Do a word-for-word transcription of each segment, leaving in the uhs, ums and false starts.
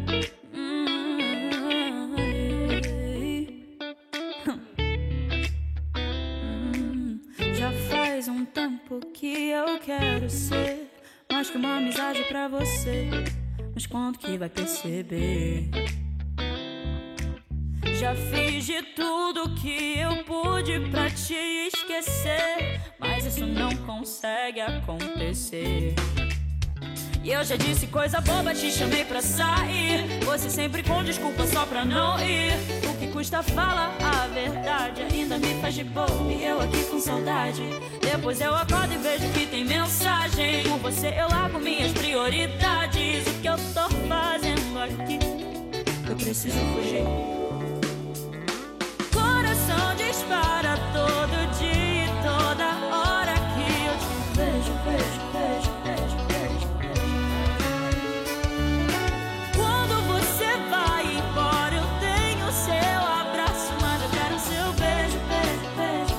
Hum, hum, Já faz um tempo que eu quero ser mais que uma amizade pra você. Mas quando que vai perceber? Já fiz de tudo que eu pude pra te esquecer, mas isso não consegue acontecer. E eu já disse coisa boba, te chamei pra sair, você sempre com desculpa só pra não ir. O que custa falar a verdade, ainda me faz de bobo e eu aqui com saudade. Depois eu acordo e vejo que tem mensagem. Por você eu largo minhas prioridades. O que eu tô fazendo aqui? Eu preciso fugir. Coração dispara todo dia e toda hora que eu te vejo, vejo, vejo, vejo, vejo, vejo. Quando você vai embora eu tenho seu abraço, mas eu quero seu beijo, beijo, beijo,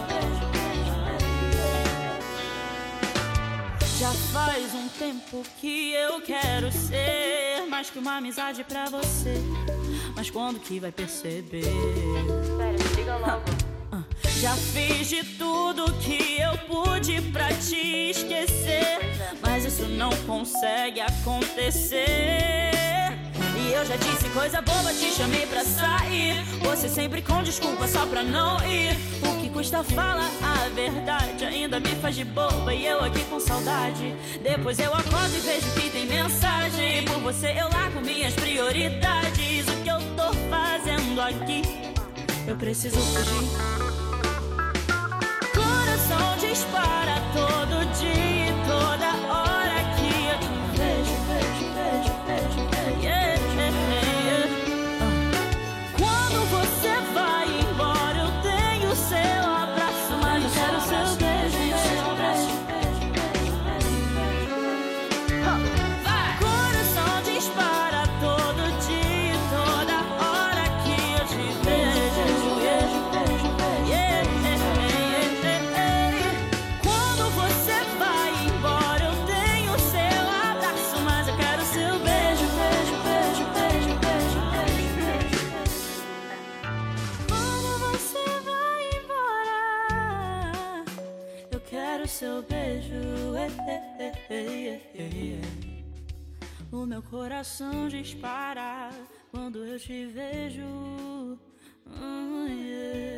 beijo, beijo. Já faz um tempo que eu quero ser mais que uma amizade pra você. Mas quando que vai perceber? Sério, me diga logo. Já fiz de tudo que eu pude pra te esquecer, mas isso não consegue acontecer. E eu já disse coisa boba, te chamei pra sair, você sempre com desculpa só pra não ir. O que custa falar a verdade, ainda me faz de boba e eu aqui com saudade. Depois eu acordo e vejo que tem mensagem. Por você eu largo minhas prioridades. O que eu tô fazendo aqui? Eu preciso fugir. Coração dispara todo dia e toda hora que eu te vejo, vejo, vejo, vejo, vejo, yeah, yeah, yeah. Quando você vai embora eu tenho seu abraço, mas eu quero seu beijo, seu abraço, beijo, beijo, beijo, beijo. Coração dispara todo dia e toda hora que eu te vejo, vejo, vejo, vejo, yeah, yeah, yeah. Seu beijo, eh, eh, eh, eh, eh, eh. O meu coração dispara quando eu te vejo. Oh, yeah.